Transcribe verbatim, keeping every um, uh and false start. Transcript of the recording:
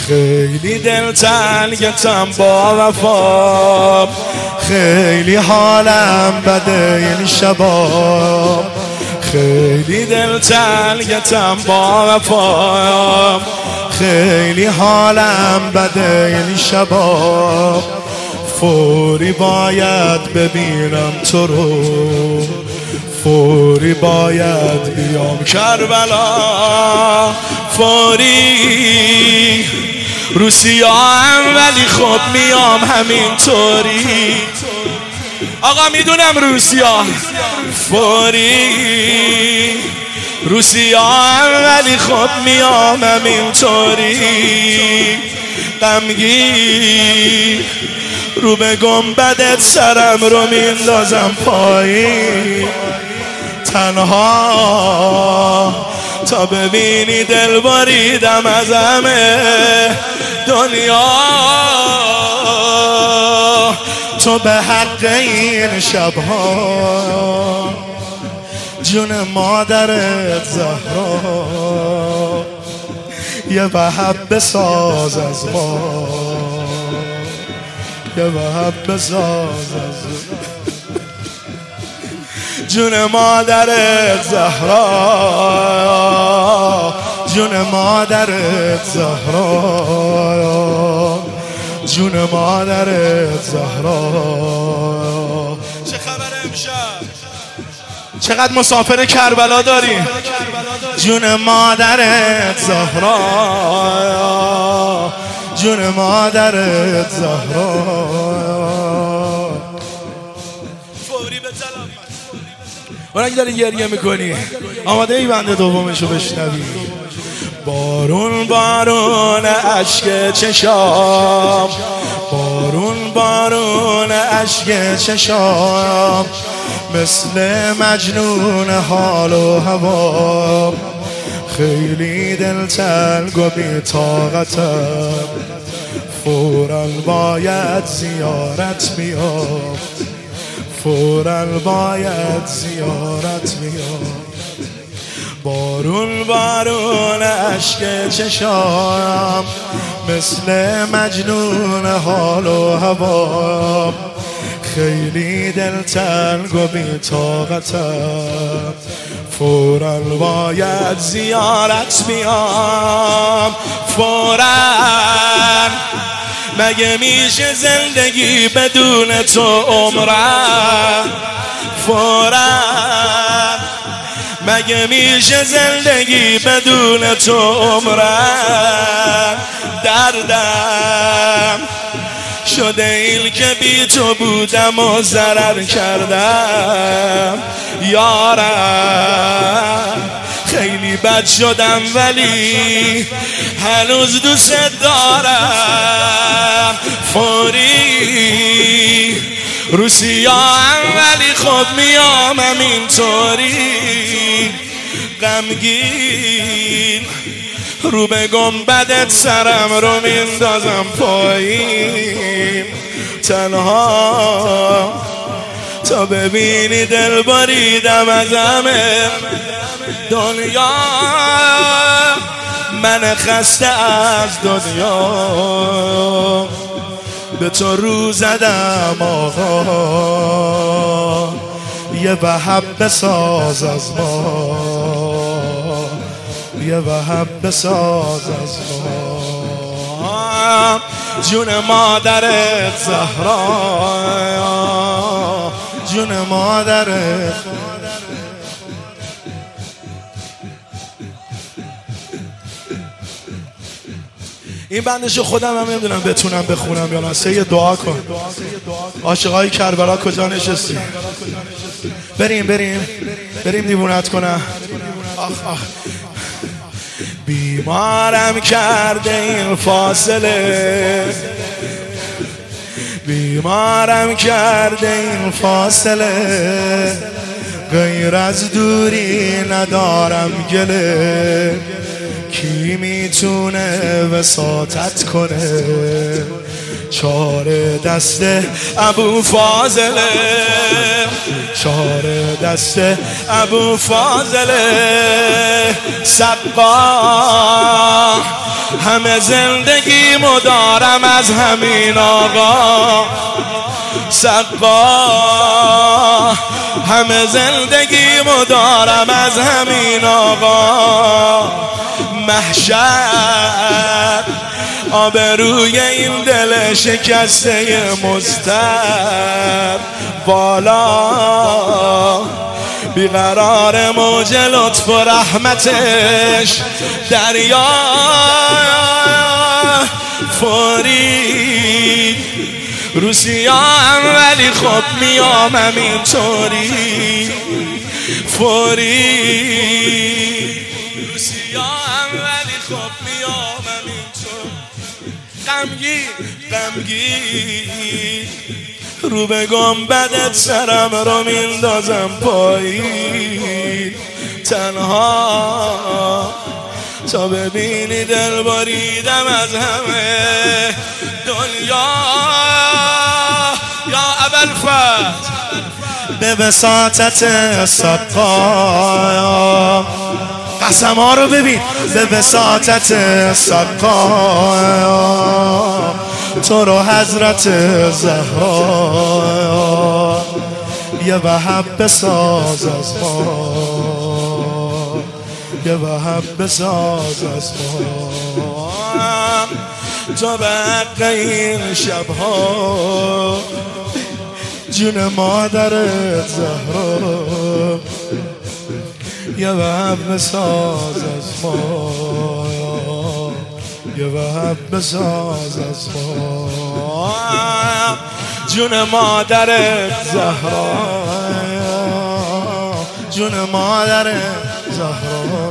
خیلی دلتنگتم با وفا، خیلی حالم بده این شبا، خیلی دلتنگتم با وفا، خیلی حالم بده این شبا. فوری باید ببینم تو رو، فوری باید بیام کربلا، فوری رو سیاهم ولی خب میام همینطوری. آقا میدونم رو سیاه، فوری رو سیاهم ولی خب میام همینطوری. غمگین رو به گنبدت سرم رو میندازم پایین، تنها تا ببینی دل بریدم از همه دنیا. تو به حق این شبها جون مادرت زهرا یه وهب بساز از ما، یه وهب بساز از ما. جون مادرت زهرا، جون مادرت زهرا، جون مادرت زهرا. چه خبر امشب؟ چقدر مسافر کربلا داریم؟ جون مادرت زهرا، جون مادرت زهرا. فوری به طلب اون اگه داری گریه میکنی آماده ای بنده دومشو بشنوی؟ بارون بارون عشق چشام، بارون بارون عشق چشام، مثل مجنون حال و هوا. خیلی دلتنگ و بی طاقتم، فوراً باید زیارت بیام، فوراً باید زیارت بیام. بارون بارون عشق چشام، مثل مجنون حال و هوا. خیلی دلتنگ و بی طاقتم، فوراً باید زیارت بیام، فوراً. مگه میشه زندگی بدون تو عمره؟ فوراً. مگه میشه زندگی بدون تو عمره؟ دردم شده این که بی تو بودم و ضرر کردم یارم. خیلی بد شدم ولی هنوز دوست دارم. فوری رو سیاهم ولی خب میام همینطوری. غمگین رو به گنبدت سرم رو میندازم پایین، تنها تا ببینی دل بریدم از همه دنیا. من خسته از دنیا به تو رو زدم آقا، یه وهب بساز از ما، یه وهب بساز از ما. جون مادرت زهرا، جون مادرت. این بندشو خودم هم نمیدونم بتونم بخونم یا نه. سه دعا کن. عاشقای کربلا کجا نشستی؟ بریم بریم بریم دیوونت کنم. آخ آخ. بیمارم کرده این فاصله، بیمارم کرده این فاصله. غیر از دوری ندارم گله، کی میتونه وساطت کنه؟ چهار دست ابو فاضله، چهار دست ابو فاضله. سقا همه زندگی مدارم از همین آقا، سقا همه زندگی مدارم از همین آقا. محشر آبروی این دل شکسته مضطر، بالا بیقرار موج لطف و رحمتش، دریا فوری روسیا هم ولی خب میامم اینطوری، فوری روسیا هم ولی خب میامم اینطوری. غمگین غمگین رو به گنبدت سرم رو میندازم پایین، تنها تا ببینی دل بریدم از همه دنیا. یا ابوالفتح به وساطت سقا، قسم ها رو ببین، به وساطت سقا تو رو حضرت زهرا یه وهب بساز از ما، یه وهب بساز از ما. تو به حق این شبها جون مادرت زهرا یه وهب بساز از ما، یه وهب بساز از ما. جون مادرت زهرا، جون مادرت زهرا.